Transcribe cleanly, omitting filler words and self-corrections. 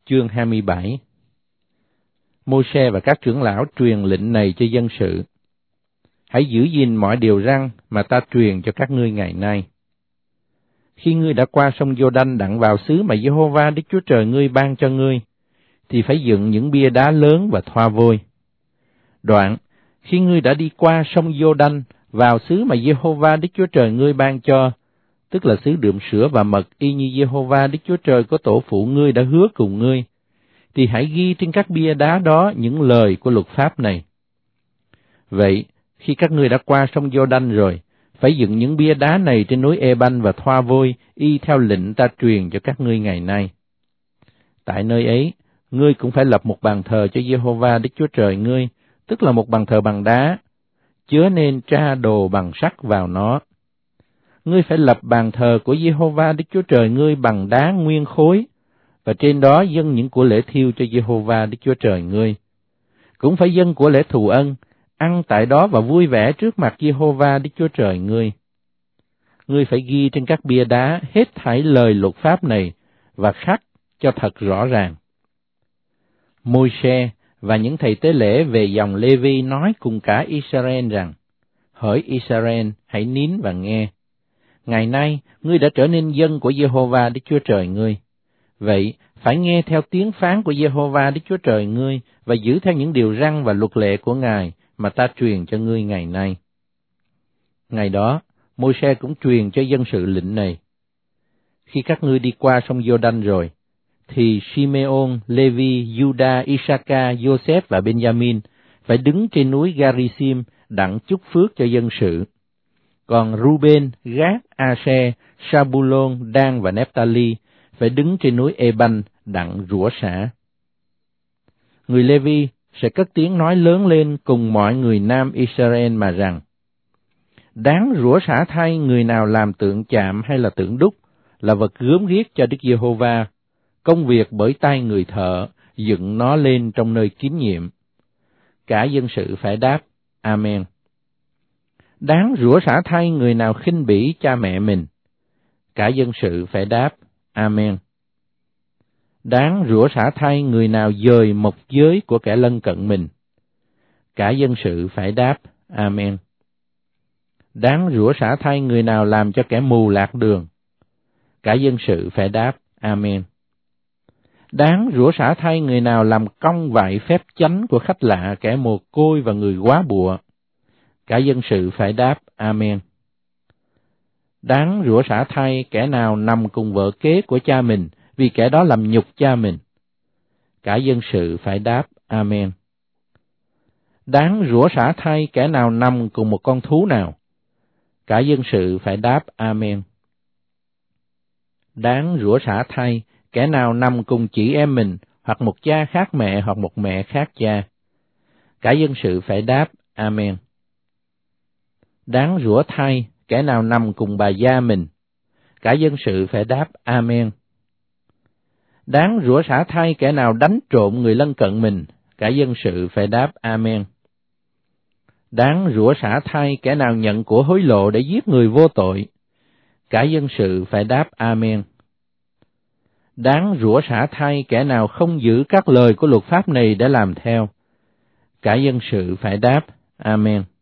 Chương 27. Môi-se và các trưởng lão truyền lệnh này cho dân sự: Hãy giữ gìn mọi điều răn mà ta truyền cho các ngươi ngày nay. Khi ngươi đã qua sông Giô-đanh đặng vào xứ mà Giê-hô-va Đức Chúa Trời ngươi ban cho ngươi, thì phải dựng những bia đá lớn và thoa vôi. Đoạn, khi ngươi đã đi qua sông Giô-đanh vào xứ mà Giê-hô-va Đức Chúa Trời ngươi ban cho, tức là xứ đượm sữa và mật, y như Giê-hô-va Đức Chúa Trời của tổ phụ ngươi đã hứa cùng ngươi, thì hãy ghi trên các bia đá đó những lời của luật pháp này. Vậy, khi các ngươi đã qua sông Giô-đanh rồi, phải dựng những bia đá này trên núi Ê-banh và thoa vôi, y theo lệnh ta truyền cho các ngươi ngày nay. Tại nơi ấy, ngươi cũng phải lập một bàn thờ cho Giê-hô-va Đức Chúa Trời ngươi, tức là một bàn thờ bằng đá, chớ nên tra đồ bằng sắt vào nó. Ngươi phải lập bàn thờ của Giê-hô-va Đức Chúa Trời ngươi bằng đá nguyên khối, và trên đó dâng những của lễ thiêu cho Giê-hô-va Đức Chúa Trời ngươi. Cũng phải dâng của lễ thù ân, ăn tại đó và vui vẻ trước mặt Giê-hô-va Đức Chúa Trời ngươi. Ngươi phải ghi trên các bia đá hết thảy lời luật pháp này và khắc cho thật rõ ràng. Môi-se và những thầy tế lễ về dòng Lê-vi nói cùng cả Israel rằng: Hỡi Israel, hãy nín và nghe. Ngày nay, ngươi đã trở nên dân của Giê-hô-va Đức Chúa Trời ngươi. Vậy, phải nghe theo tiếng phán của Giê-hô-va Đức Chúa Trời ngươi và giữ theo những điều răn và luật lệ của Ngài mà ta truyền cho ngươi ngày nay. Ngày đó, Môi-se cũng truyền cho dân sự lệnh này: Khi các ngươi đi qua sông Giô-đanh rồi, thì Simeon, Lê-vi, Giu-đa, I-sa-ca, Giô-xép và Ben-gia-min phải đứng trên núi Ga-ri-sim đặng chúc phước cho dân sự. Còn Ru-ben, Gát, A-se, Sa-bu-lôn, Đan và Nép-ta-li phải đứng trên núi Ê-banh đặng rủa xả. Người Lê-vi sẽ cất tiếng nói lớn lên cùng mọi người nam Israel mà rằng: Đáng rủa xả thay người nào làm tượng chạm hay là tượng đúc, là vật gớm ghiếc cho Đức Giê-hô-va, công việc bởi tay người thợ, dựng nó lên trong nơi kín nhiệm. Cả dân sự phải đáp: Amen. Đáng rủa xả thay người nào khinh bỉ cha mẹ mình. Cả dân sự phải đáp: Amen. Đáng rủa xả thay người nào dời mộc giới của kẻ lân cận mình. Cả dân sự phải đáp: Amen. Đáng rủa xả thay người nào làm cho kẻ mù lạc đường. Cả dân sự phải đáp: Amen. Đáng rủa xả thay người nào làm cong vại phép chánh của khách lạ, kẻ mồ côi và người góa bụa. Cả dân sự phải đáp: Amen. Đáng rủa xả thay kẻ nào nằm cùng vợ kế của cha mình, vì kẻ đó làm nhục cha mình. Cả dân sự phải đáp: Amen. Đáng rủa xả thay kẻ nào nằm cùng một con thú nào. Cả dân sự phải đáp: Amen. Đáng rủa xả thay kẻ nào nằm cùng chị em mình, hoặc một cha khác mẹ, hoặc một mẹ khác cha. Cả dân sự phải đáp: Amen. Đáng rủa thay kẻ nào nằm cùng bà gia mình. Cả dân sự phải đáp: Amen. Đáng rủa xả thay kẻ nào đánh trộm người lân cận mình. Cả dân sự phải đáp: Amen. Đáng rủa xả thay kẻ nào nhận của hối lộ để giết người vô tội. Cả dân sự phải đáp: Amen. Đáng rủa xả thay kẻ nào không giữ các lời của luật pháp này để làm theo. Cả dân sự phải đáp: Amen.